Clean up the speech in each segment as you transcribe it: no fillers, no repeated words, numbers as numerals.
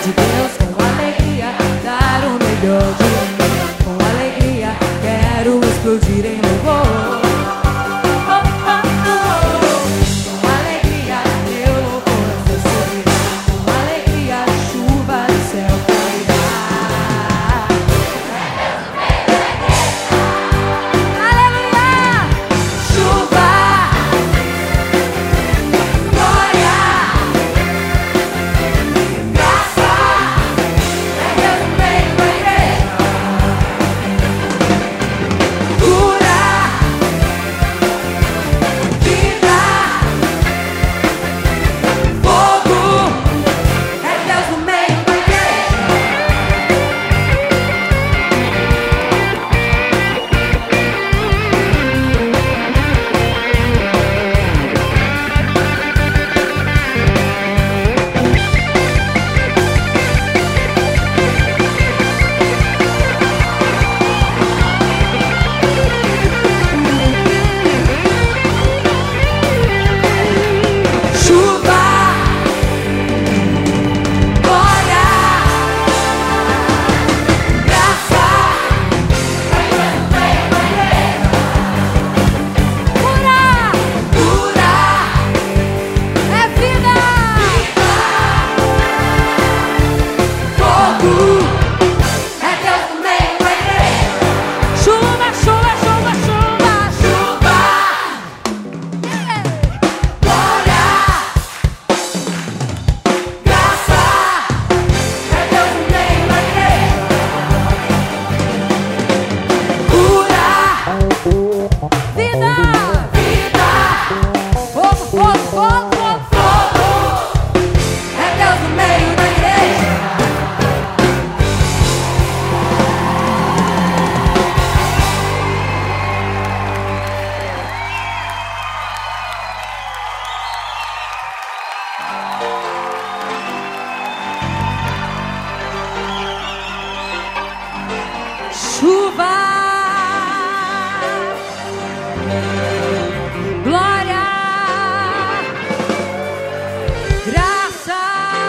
de Deus, com alegria, dar o melhor de mim. Com alegria, quero explodir em louvor. Com alegria, eu louvor a seu subirá. Com alegria, chuva do céu cairá. Aleluia! Chuva, glória, graça, é Deus no meio da igreja. Cura, vida, fogo, é Deus no meio da igreja. Chuva, glória, graça, é Deus no meio da igreja. Cura, cura, é vida, fogo, é Deus no meio da igreja. Chuva, chuva, chuva, chuva, chuva, glória, graça, é Deus no meio da igreja. Cura, vida, vida, fogo, fogo, fogo, fogo, fogo, é Deus no meio da igreja. Chuva, glória, graça,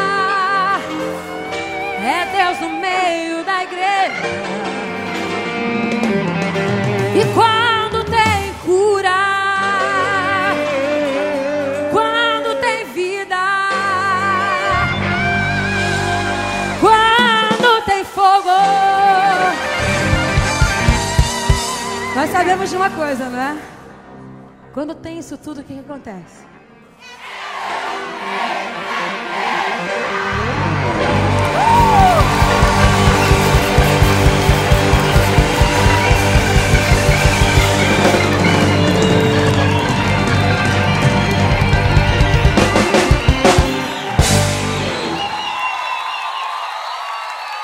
é Deus no meio da igreja. E quando tem cura, quando tem vida, quando tem fogo. Nós sabemos de uma coisa, não é? Quando tem isso tudo, o que acontece?